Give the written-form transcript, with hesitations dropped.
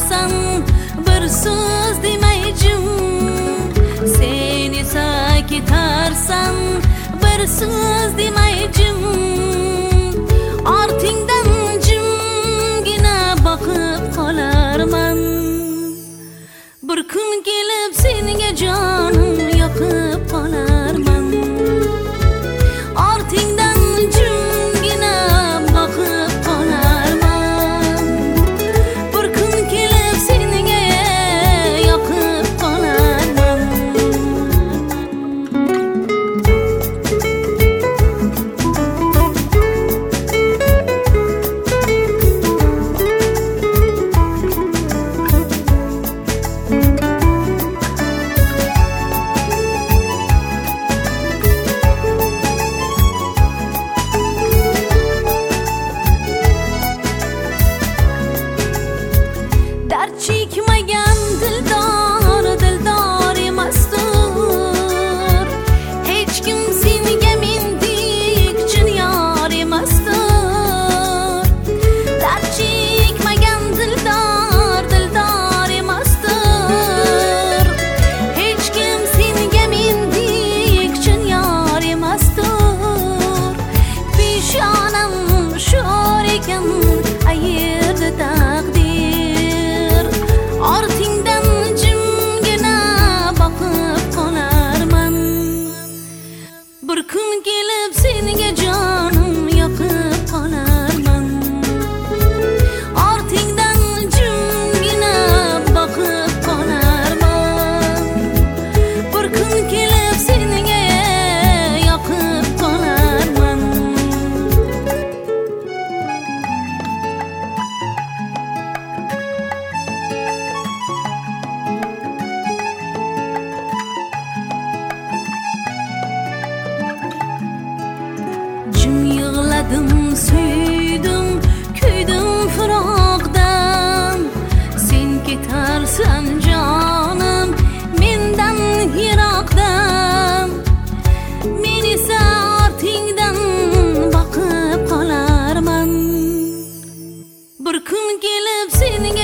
ketarsan bir so'z demay jim, sen esa ketarsan bir so'z demay jim, ortingdan jimgina boqib qolarman. Bir kun kelib senga jonim yoqib qolarman, ortingdan jimgina boqib qolarman. Bir kun kelib senga yoqib qolarman. Dard chekmagan dildor, dildor emasdir. Hech kim senga mendek chin yor emasdir. Dard chekmagan dildor, dildor emasdir. Hech kim senga mendek chin yor emasdir. Peshonam sho'r ekan ayirdi taqdir, ortingdan jimgina boqib qolarman. Bir kun kelib senga jonim yoqib qolarman, ortingdan jimgina boqib qolarman. Bir kun kelib senga yoqib qolarman. Jim yig'ladim, suydim, kuydim firoqdan. Sen ketarsan jonim mendan yiroqdan, men esa ortingdan boqib qolarman. Bir kun kelib senga